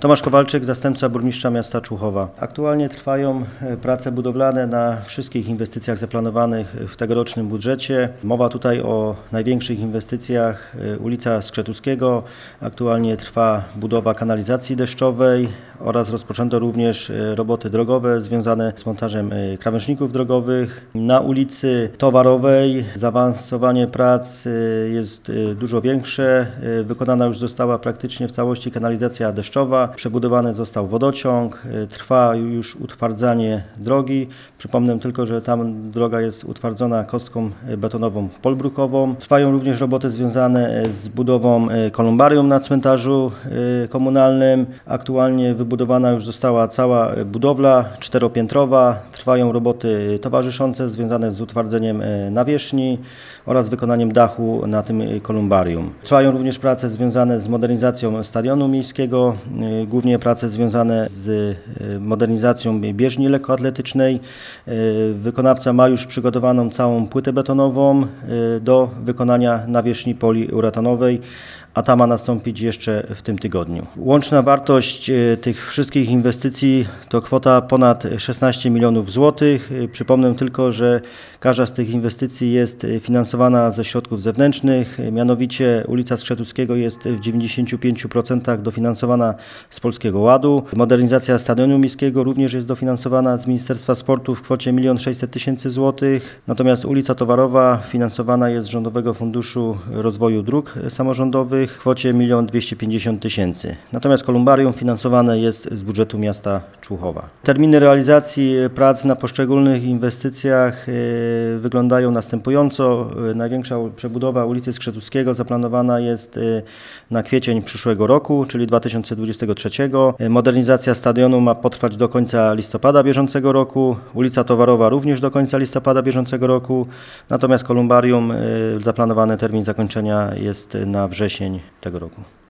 Tomasz Kowalczyk, zastępca burmistrza miasta Człuchowa. Aktualnie trwają prace budowlane na wszystkich inwestycjach zaplanowanych w tegorocznym budżecie. Mowa tutaj o największych inwestycjach. Ulica Skrzetuskiego. Aktualnie trwa budowa kanalizacji deszczowej oraz rozpoczęto również roboty drogowe związane z montażem krawężników drogowych. Na ulicy Towarowej zaawansowanie prac jest dużo większe. Wykonana już została praktycznie w całości kanalizacja deszczowa. Przebudowany został wodociąg. Trwa już utwardzanie drogi. Przypomnę tylko, że tam droga jest utwardzona kostką betonową polbrukową. Trwają również roboty związane z budową kolumbarium na cmentarzu komunalnym. Aktualnie wybudowana już została cała budowla czteropiętrowa. Trwają roboty towarzyszące związane z utwardzeniem nawierzchni oraz wykonaniem dachu na tym kolumbarium. Trwają również prace związane z modernizacją stadionu miejskiego, głównie prace związane z modernizacją bieżni lekkoatletycznej. Wykonawca ma już przygotowaną całą płytę betonową do wykonania nawierzchni poliuretanowej, a ta ma nastąpić jeszcze w tym tygodniu. Łączna wartość tych wszystkich inwestycji to kwota ponad 16 milionów złotych. Przypomnę tylko, że każda z tych inwestycji jest finansowana ze środków zewnętrznych, mianowicie ulica Skrzetuskiego jest w 95% dofinansowana z Polskiego Ładu. Modernizacja stadionu miejskiego również jest dofinansowana z Ministerstwa Sportu w kwocie 1 600 000 złotych. Natomiast ulica Towarowa finansowana jest z Rządowego Funduszu Rozwoju Dróg Samorządowych w kwocie 1 250 000. Natomiast kolumbarium finansowane jest z budżetu miasta Człuchowa. Terminy realizacji prac na poszczególnych inwestycjach wyglądają następująco. Największa przebudowa ulicy Skrzetuskiego zaplanowana jest na kwiecień przyszłego roku, czyli 2023. Modernizacja stadionu ma potrwać do końca listopada bieżącego roku. Ulica Towarowa również do końca listopada bieżącego roku. Natomiast kolumbarium zaplanowany termin zakończenia jest na wrzesień tego roku.